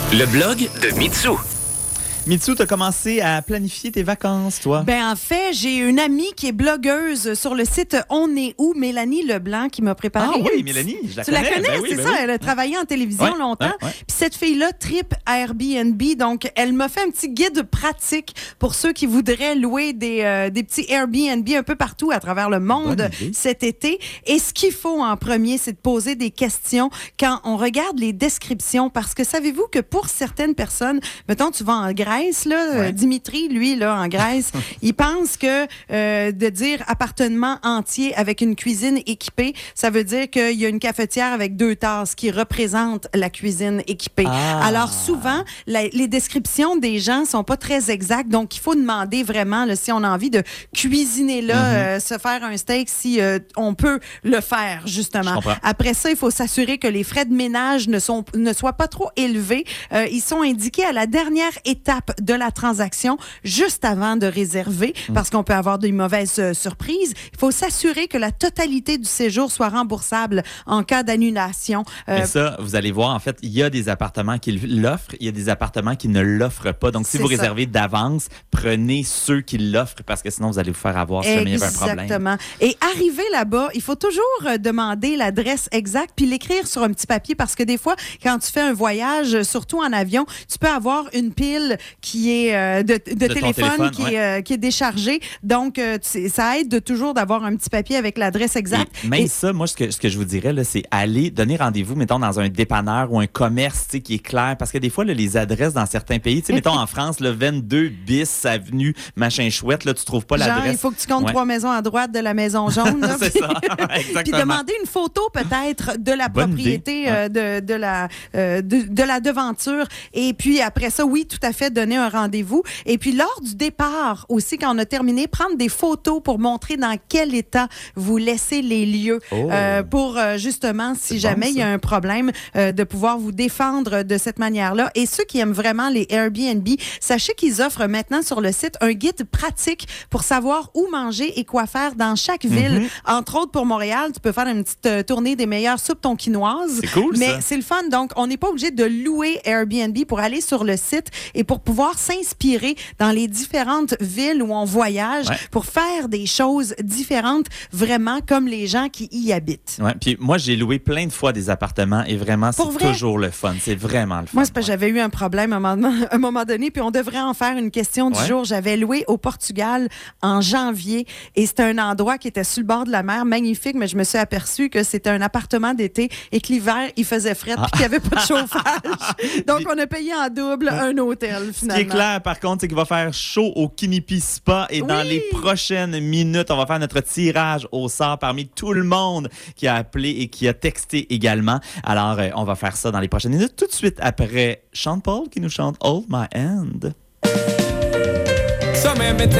Le blog de Mitsou. Mitsou, tu as commencé à planifier tes vacances, toi? En fait, j'ai une amie qui est blogueuse sur le site On est où, Mélanie Leblanc, qui m'a préparé. Ah oui, Mélanie, je la tu connais. la connais, Ben oui, c'est ben ça. oui. Elle a travaillé en télévision longtemps. ouais. Puis cette fille-là tripe Airbnb. Donc, elle m'a fait un petit guide pratique pour ceux qui voudraient louer des petits Airbnb un peu partout à travers le monde Bonne idée. cet été. Et ce qu'il faut en premier, c'est de poser des questions quand on regarde les descriptions. Parce que savez-vous que pour certaines personnes, mettons, tu vas en Grèce, là, Dimitri, lui, là, en Grèce, il pense que de dire appartement entier avec une cuisine équipée, ça veut dire qu'il y a une cafetière avec 2 tasses qui représentent la cuisine équipée. Ah. Alors souvent, les descriptions des gens sont pas très exactes, donc il faut demander vraiment là, si on a envie de cuisiner là, se faire un steak, si on peut le faire, justement. Je comprends. Après ça, il faut s'assurer que les frais de ménage ne soient pas trop élevés. Ils sont indiqués à la dernière étape de la transaction, juste avant de réserver, parce qu'on peut avoir des mauvaises surprises. Il faut s'assurer que la totalité du séjour soit remboursable en cas d'annulation. Mais ça, vous allez voir, en fait, il y a des appartements qui l'offrent, il y a des appartements qui ne l'offrent pas. Donc, si vous réservez d'avance, prenez ceux qui l'offrent, parce que sinon, vous allez vous faire avoir si jamais il y avait un problème. Exactement. Et arriver là-bas, il faut toujours demander l'adresse exacte puis l'écrire sur un petit papier, parce que des fois, quand tu fais un voyage, surtout en avion, tu peux avoir une pile qui est de téléphone qui est déchargée. Donc, ça aide toujours d'avoir un petit papier avec l'adresse exacte. Et même ça, moi, ce que je vous dirais, là, c'est aller donner rendez-vous, mettons, dans un dépanneur ou un commerce qui est clair. Parce que des fois, là, les adresses dans certains pays, mettons en France, le 22 bis avenue, machin chouette, là, tu trouves pas l'adresse. Genre, il faut que tu comptes 3 maisons à droite de la maison jaune. Là, c'est ça, exactement. Puis demander une photo peut-être de la Bonne propriété, idée. de la devanture. Et puis après ça, oui, tout à fait, donner un rendez-vous. Et puis lors du départ aussi, quand on a terminé, prendre des photos pour montrer dans quel état vous laissez les lieux pour justement, si jamais il y a un problème, de pouvoir vous défendre de cette manière-là. Et ceux qui aiment vraiment les Airbnb, sachez qu'ils offrent maintenant sur le site un guide pratique pour savoir où manger et quoi faire dans chaque ville. Entre autres, pour Montréal, tu peux faire une petite tournée des meilleures soupes tonkinoises. C'est cool, mais ça. c'est le fun. Donc, on n'est pas obligé de louer Airbnb pour aller sur le site et pour pouvoir s'inspirer dans les différentes villes où on voyage pour faire des choses différentes, vraiment comme les gens qui y habitent. Ouais, puis moi, j'ai loué plein de fois des appartements et vraiment, c'est toujours le fun. C'est vraiment le fun. Moi, c'est parce que j'avais eu un problème à un moment donné, puis on devrait en faire une question du jour. J'avais loué au Portugal en janvier et c'était un endroit qui était sur le bord de la mer, magnifique, mais je me suis aperçue que c'était un appartement d'été et que l'hiver, il faisait fret puis qu'il n'y avait pas de chauffage. Donc, on a payé en double un hôtel, finalement. Ce qui est clair, par contre, c'est qu'il va faire chaud au Kinipi Spa et dans les prochaines minutes, on va faire notre tirage au sort parmi tout le monde qui a appelé et qui a texté également. Alors, on va faire ça dans les prochaines minutes, tout de suite après Sean Paul qui nous chante Hold My Hand.